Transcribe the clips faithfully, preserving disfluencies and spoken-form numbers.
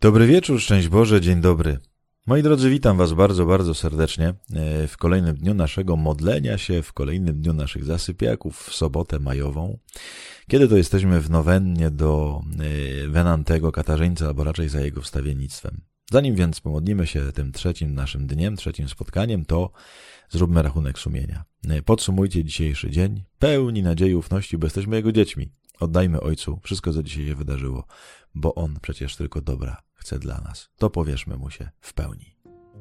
Dobry wieczór, szczęść Boże, dzień dobry. Moi drodzy, witam Was bardzo, bardzo serdecznie w kolejnym dniu naszego modlenia się, w kolejnym dniu naszych zasypiaków, w sobotę majową, kiedy to jesteśmy w nowennie do Wenantego Katarzyńca, albo raczej za jego wstawiennictwem. Zanim więc pomodlimy się tym trzecim naszym dniem, trzecim spotkaniem, to zróbmy rachunek sumienia. Podsumujcie dzisiejszy dzień, pełni nadziei i ufności, bo jesteśmy Jego dziećmi. Oddajmy Ojcu wszystko, co dzisiaj się wydarzyło, bo On przecież tylko dobra chce dla nas. To powierzmy Mu się w pełni.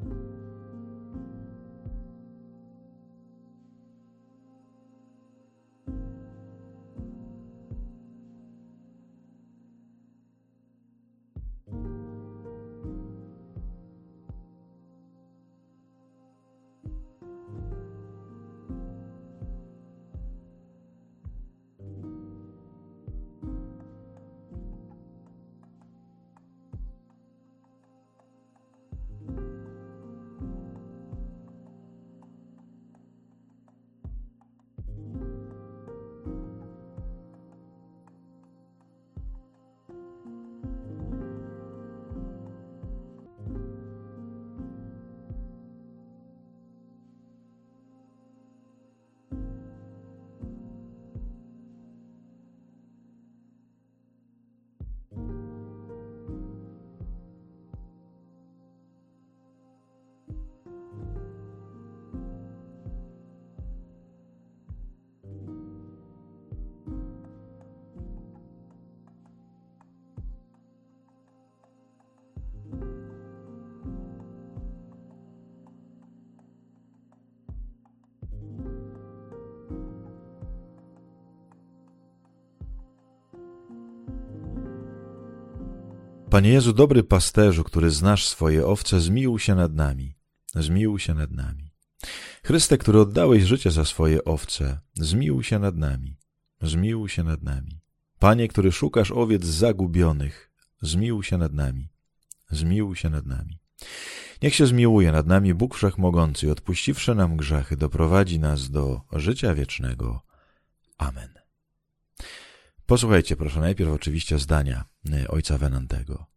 Panie Jezu, dobry pasterzu, który znasz swoje owce, zmiłuj się nad nami, zmiłuj się nad nami. Chryste, który oddałeś życie za swoje owce, zmiłuj się nad nami, zmiłuj się nad nami. Panie, który szukasz owiec zagubionych, zmiłuj się nad nami, zmiłuj się nad nami. Niech się zmiłuje nad nami Bóg Wszechmogący i odpuściwszy nam grzechy, doprowadzi nas do życia wiecznego. Amen. Posłuchajcie proszę najpierw oczywiście zdania ojca Wenantego.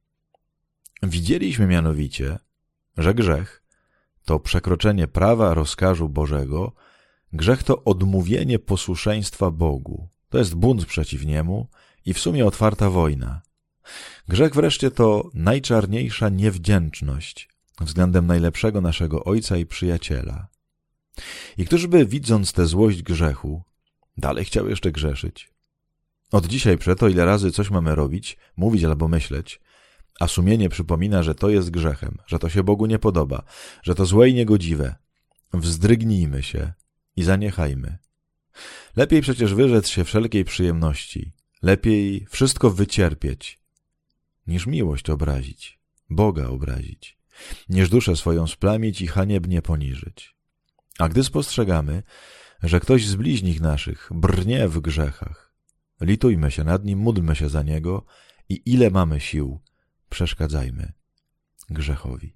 Widzieliśmy mianowicie, że grzech to przekroczenie prawa rozkazu Bożego, grzech to odmówienie posłuszeństwa Bogu, to jest bunt przeciw Niemu i w sumie otwarta wojna. Grzech wreszcie to najczarniejsza niewdzięczność względem najlepszego naszego Ojca i Przyjaciela. I któż by, widząc tę złość grzechu, dalej chciał jeszcze grzeszyć? Od dzisiaj przeto, ile razy coś mamy robić, mówić albo myśleć, a sumienie przypomina, że to jest grzechem, że to się Bogu nie podoba, że to złe i niegodziwe, wzdrygnijmy się i zaniechajmy. Lepiej przecież wyrzec się wszelkiej przyjemności, lepiej wszystko wycierpieć, niż miłość obrazić, Boga obrazić, niż duszę swoją splamić i haniebnie poniżyć. A gdy spostrzegamy, że ktoś z bliźnich naszych brnie w grzechach, litujmy się nad nim, módlmy się za niego i ile mamy sił, przeszkadzajmy grzechowi.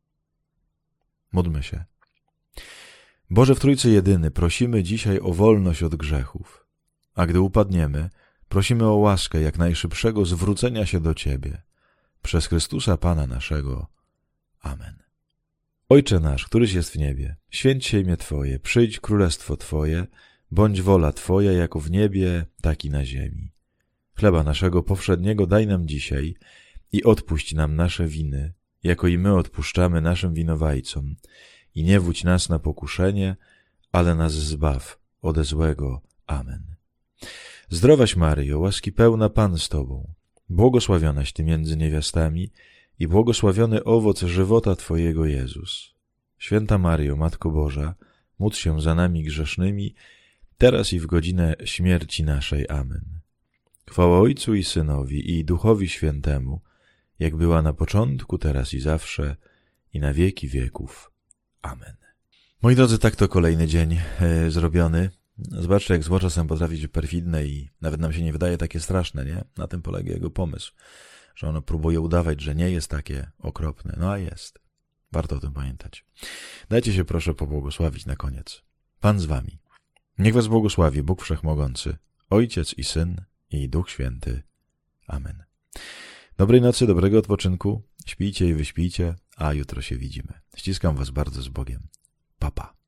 Módlmy się. Boże w Trójcy Jedyny, prosimy dzisiaj o wolność od grzechów, a gdy upadniemy, prosimy o łaskę jak najszybszego zwrócenia się do Ciebie. Przez Chrystusa Pana naszego. Amen. Ojcze nasz, któryś jest w niebie, święć się imię Twoje, przyjdź królestwo Twoje, bądź wola Twoja jako w niebie, tak i na ziemi. Chleba naszego powszedniego daj nam dzisiaj i odpuść nam nasze winy, jako i my odpuszczamy naszym winowajcom. I nie wódź nas na pokuszenie, ale nas zbaw ode złego. Amen. Zdrowaś Maryjo, łaski pełna Pan z Tobą, błogosławionaś Ty między niewiastami i błogosławiony owoc żywota Twojego Jezus. Święta Maryjo, Matko Boża, módl się za nami grzesznymi, teraz i w godzinę śmierci naszej. Amen. Chwała Ojcu i Synowi i Duchowi Świętemu, jak była na początku, teraz i zawsze, i na wieki wieków. Amen. Moi drodzy, tak to kolejny dzień e, zrobiony. Zobaczcie, jak zło czasem potrafi być perfidne i nawet nam się nie wydaje takie straszne, nie? Na tym polega jego pomysł, że ono próbuje udawać, że nie jest takie okropne. No a jest. Warto o tym pamiętać. Dajcie się proszę pobłogosławić na koniec. Pan z wami. Niech was błogosławi Bóg Wszechmogący, Ojciec i Syn i Duch Święty. Amen. Dobrej nocy, dobrego odpoczynku, śpijcie i wyśpijcie, a jutro się widzimy. Ściskam was bardzo z Bogiem. Pa, pa.